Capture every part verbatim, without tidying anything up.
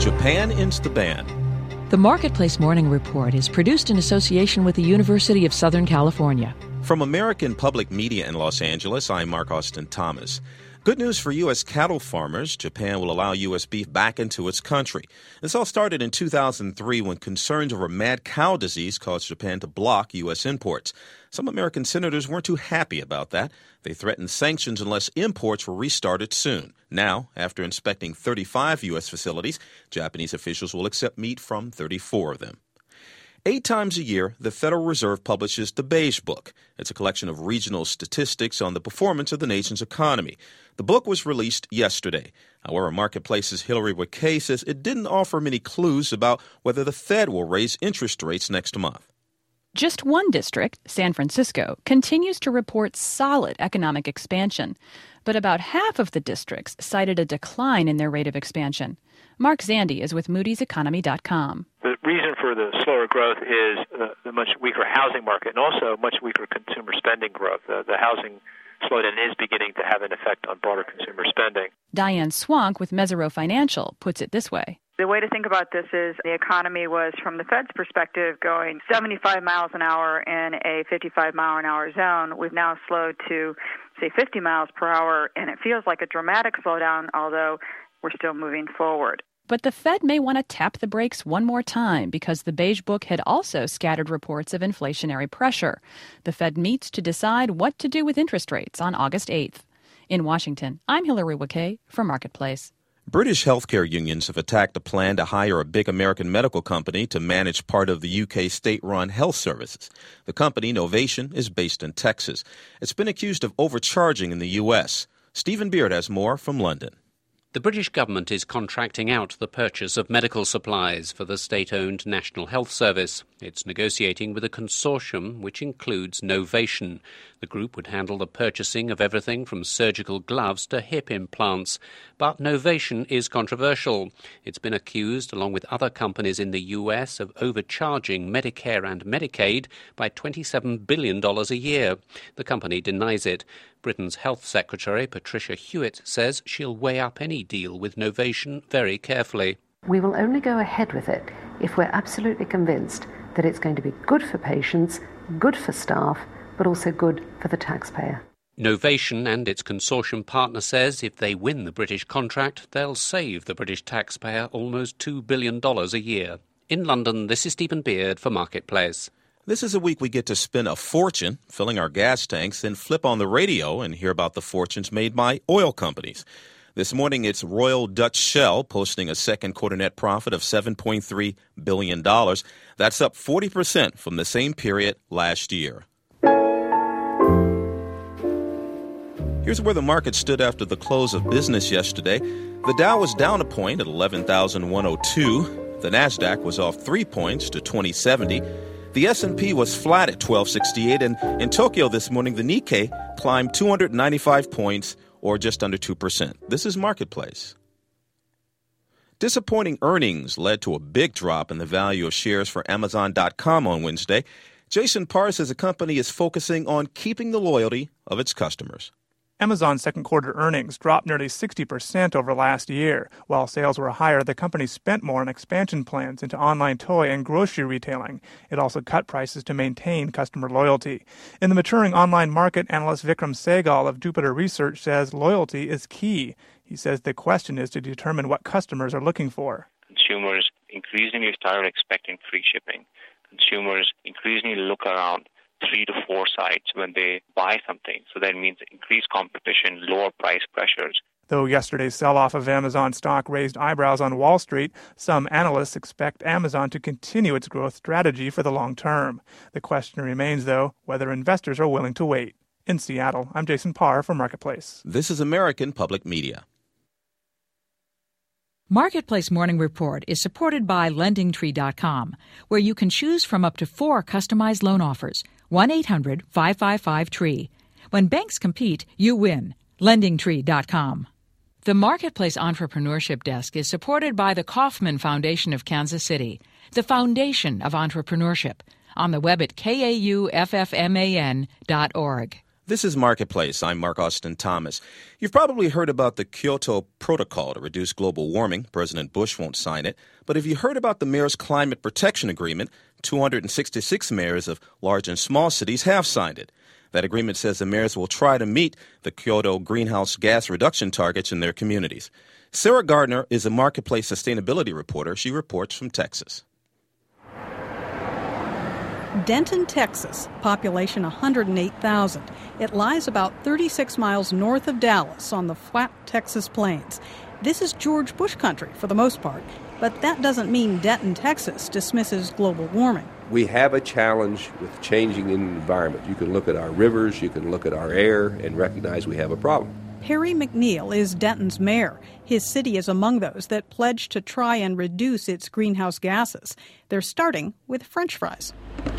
Japan ends the ban. The Marketplace Morning Report is produced in association with the University of Southern California. From American Public Media in Los Angeles, I'm Mark Austin Thomas. Good news for U S cattle farmers. Japan will allow U S beef back into its country. This all started in two thousand three when concerns over mad cow disease caused Japan to block U S imports. Some American senators weren't too happy about that. They threatened sanctions unless imports were restarted soon. Now, after inspecting thirty-five U S facilities, Japanese officials will accept meat from thirty-four of them. Eight times a year, the Federal Reserve publishes the Beige Book. It's a collection of regional statistics on the performance of the nation's economy. The book was released yesterday. However, Marketplace's Hillary Wakay says it didn't offer many clues about whether the Fed will raise interest rates next month. Just one district, San Francisco, continues to report solid economic expansion, but about half of the districts cited a decline in their rate of expansion. Mark Zandi is with Moody's Economy dot com. The reason for the slower growth is uh, the much weaker housing market and also much weaker consumer spending growth. Uh, the housing slowdown is beginning to have an effect on broader consumer spending. Diane Swank with Mesirow Financial puts it this way. The way to think about this is the economy was, from the Fed's perspective, going seventy-five miles an hour in a fifty-five mile an hour zone. We've now slowed to, say, fifty miles per hour, and it feels like a dramatic slowdown, although we're still moving forward. But the Fed may want to tap the brakes one more time because the Beige Book had also scattered reports of inflationary pressure. The Fed meets to decide what to do with interest rates on August eighth. In Washington, I'm Hillary Wakay for Marketplace. British healthcare unions have attacked a plan to hire a big American medical company to manage part of the U K state-run health services. The company, Novation, is based in Texas. It's been accused of overcharging in the U S. Stephen Beard has more from London. The British government is contracting out the purchase of medical supplies for the state-owned National Health Service. It's negotiating with a consortium which includes Novation. The group would handle the purchasing of everything from surgical gloves to hip implants. But Novation is controversial. It's been accused, along with other companies in the U S, of overcharging Medicare and Medicaid by twenty-seven billion dollars a year. The company denies it. Britain's Health Secretary, Patricia Hewitt, says she'll weigh up any deal with Novation very carefully. We will only go ahead with it if we're absolutely convinced that it's going to be good for patients, good for staff, but also good for the taxpayer. Novation and its consortium partner says if they win the British contract, they'll save the British taxpayer almost two billion dollars a year. In London, this is Stephen Beard for Marketplace. This is a week we get to spend a fortune filling our gas tanks, then flip on the radio and hear about the fortunes made by oil companies. This morning, it's Royal Dutch Shell posting a second quarter net profit of seven point three billion dollars. That's up forty percent from the same period last year. Here's where the market stood after the close of business yesterday. The Dow was down a point at eleven thousand one hundred two. The Nasdaq was off three points to twenty seventy. The S and P was flat at twelve sixty-eight, and in Tokyo this morning, the Nikkei climbed two hundred ninety-five points, or just under two percent. This is Marketplace. Disappointing earnings led to a big drop in the value of shares for Amazon dot com on Wednesday. Jason Parr says the company is focusing on keeping the loyalty of its customers. Amazon's second quarter earnings dropped nearly sixty percent over last year. While sales were higher, the company spent more on expansion plans into online toy and grocery retailing. It also cut prices to maintain customer loyalty. In the maturing online market, analyst Vikram Sehgal of Jupiter Research says loyalty is key. He says the question is to determine what customers are looking for. Consumers increasingly start expecting free shipping. Consumers increasingly look around three to four sites when they buy something. So that means increased competition, lower price pressures. Though yesterday's sell-off of Amazon stock raised eyebrows on Wall Street, some analysts expect Amazon to continue its growth strategy for the long term. The question remains, though, whether investors are willing to wait. In Seattle, I'm Jason Parr for Marketplace. This is American Public Media. Marketplace Morning Report is supported by Lending Tree dot com, where you can choose from up to four customized loan offers. one eight hundred five five five tree. When banks compete, you win. Lending Tree dot com. The Marketplace Entrepreneurship Desk is supported by the Kauffman Foundation of Kansas City, the foundation of entrepreneurship, on the web at K A U F F M A N dot org. This is Marketplace. I'm Mark Austin Thomas. You've probably heard about the Kyoto Protocol to reduce global warming. President Bush won't sign it. But have you heard about the Mayor's Climate Protection Agreement? two hundred sixty-six mayors of large and small cities have signed it. That agreement says the mayors will try to meet the Kyoto greenhouse gas reduction targets in their communities. Sarah Gardner is a Marketplace sustainability reporter. She reports from Texas. Denton, Texas, population one hundred eight thousand. It lies about thirty-six miles north of Dallas on the flat Texas plains. This is George Bush country for the most part, but that doesn't mean Denton, Texas dismisses global warming. We have a challenge with changing the environment. You can look at our rivers, you can look at our air, and recognize we have a problem. Perry McNeil is Denton's mayor. His city is among those that pledged to try and reduce its greenhouse gases. They're starting with French fries.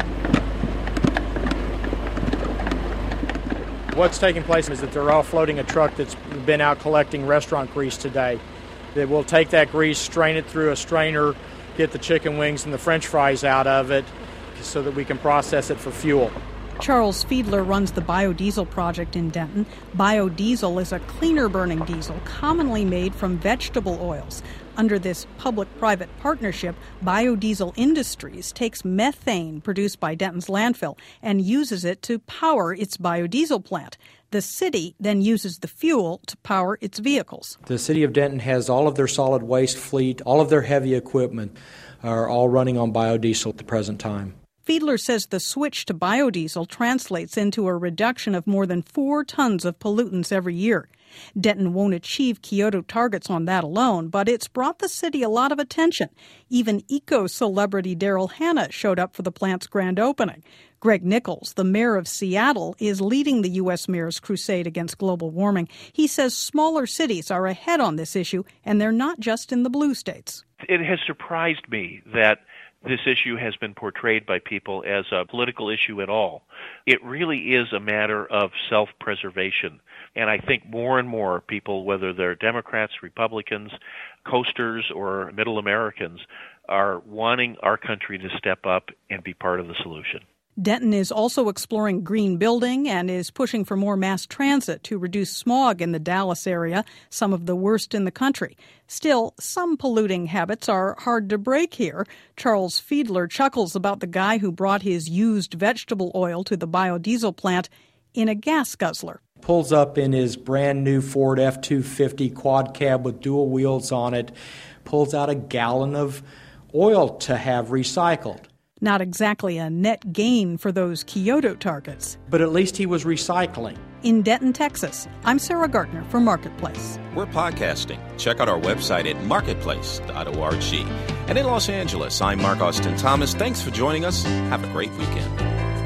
What's taking place is that they're offloading a truck that's been out collecting restaurant grease today. That will take that grease, strain it through a strainer, get the chicken wings and the French fries out of it so that we can process it for fuel. Charles Fiedler runs the biodiesel project in Denton. Biodiesel is a cleaner-burning diesel commonly made from vegetable oils. Under this public-private partnership, Biodiesel Industries takes methane produced by Denton's landfill and uses it to power its biodiesel plant. The city then uses the fuel to power its vehicles. The city of Denton has all of their solid waste fleet, all of their heavy equipment are all running on biodiesel at the present time. Fiedler says the switch to biodiesel translates into a reduction of more than four tons of pollutants every year. Denton won't achieve Kyoto targets on that alone, but it's brought the city a lot of attention. Even eco-celebrity Daryl Hannah showed up for the plant's grand opening. Greg Nichols, the mayor of Seattle, is leading the U S mayor's crusade against global warming. He says smaller cities are ahead on this issue, and they're not just in the blue states. It has surprised me that this issue has been portrayed by people as a political issue at all. It really is a matter of self-preservation. And I think more and more people, whether they're Democrats, Republicans, coasters, or middle Americans, are wanting our country to step up and be part of the solution. Denton is also exploring green building and is pushing for more mass transit to reduce smog in the Dallas area, some of the worst in the country. Still, some polluting habits are hard to break here. Charles Fiedler chuckles about the guy who brought his used vegetable oil to the biodiesel plant in a gas guzzler. Pulls up in his brand new Ford F two fifty quad cab with dual wheels on it, pulls out a gallon of oil to have recycled. Not exactly a net gain for those Kyoto targets. But at least he was recycling. In Denton, Texas, I'm Sarah Gardner for Marketplace. We're podcasting. Check out our website at marketplace dot org. And in Los Angeles, I'm Mark Austin Thomas. Thanks for joining us. Have a great weekend.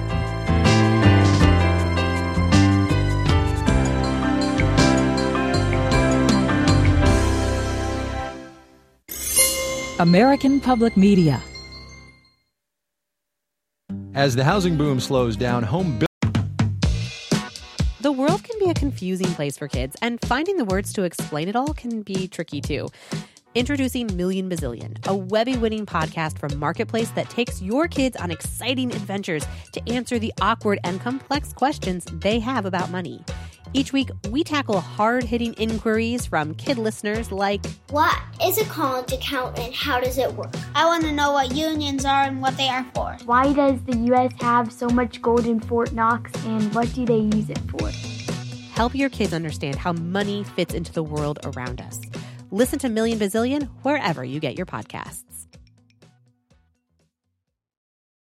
American Public Media. As the housing boom slows down, home The world can be a confusing place for kids, and finding the words to explain it all can be tricky too. Introducing Million Bazillion, a Webby-winning podcast from Marketplace that takes your kids on exciting adventures to answer the awkward and complex questions they have about money. Each week, we tackle hard-hitting inquiries from kid listeners like, what is a college account and how does it work? I want to know what unions are and what they are for. Why does the U S have so much gold in Fort Knox and what do they use it for? Help your kids understand how money fits into the world around us. Listen to Million Bazillion wherever you get your podcasts.